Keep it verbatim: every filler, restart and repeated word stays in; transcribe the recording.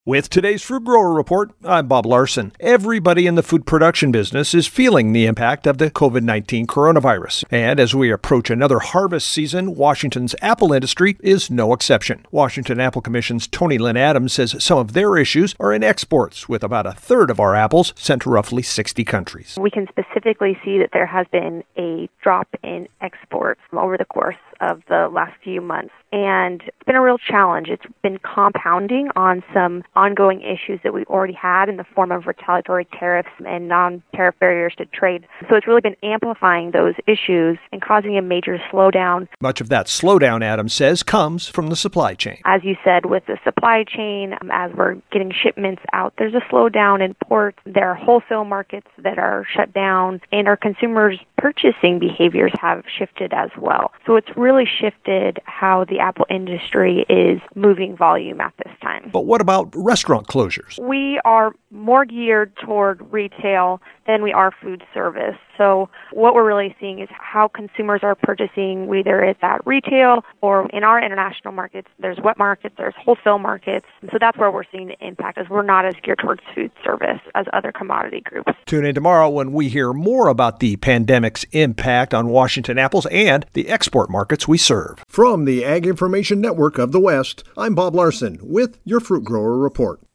With today's Fruit Grower Report, I'm Bob Larson. Everybody in the food production business is feeling the impact of the covid nineteen coronavirus. And as we approach another harvest season, Washington's apple industry is no exception. Washington Apple Commission's Tony Lynn Adams says some of their issues are in exports, with about a third of our apples sent to roughly sixty countries. We can specifically see that there has been a drop in exports over the course of the last few months. And it's been a real challenge. It's been compounding on some ongoing issues that we already had in the form of retaliatory tariffs and non-tariff barriers to trade. So it's really been amplifying those issues and causing a major slowdown. Much of that slowdown, Adams says, comes from the supply chain. As you said, with the supply chain, um, as we're getting shipments out, there's a slowdown in ports. There are wholesale markets that are shut down, and our consumers' purchasing behaviors have shifted as well. So it's really shifted how the apple industry is moving volume at this time. But what about restaurant closures? We are more geared toward retail than we are food service. So what we're really seeing is how consumers are purchasing, whether it's at retail or in our international markets. There's wet markets, there's wholesale markets. So that's where we're seeing the impact, as we're not as geared towards food service as other commodity groups. Tune in tomorrow when we hear more about the pandemic's impact on Washington apples and the export markets we serve. From the Ag Information Network of the West, I'm Bob Larson with your Fruit Grower Report.